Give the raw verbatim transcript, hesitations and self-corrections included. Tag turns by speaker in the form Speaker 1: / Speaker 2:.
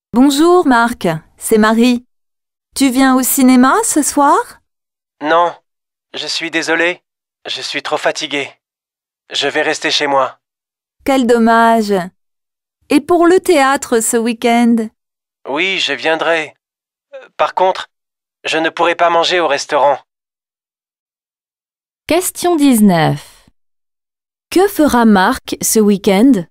Speaker 1: Bonjour Marc, c'est Marie. Tu viens au cinéma ce soir?
Speaker 2: Non, je suis désolé, je suis trop fatigué. Je vais rester chez moi.
Speaker 1: Quel dommage. Et pour le théâtre ce week-end?
Speaker 2: Oui, je viendrai. Par contre, je ne pourrai pas manger au restaurant.
Speaker 3: Question dix-neuf. Que fera Marc ce week-end?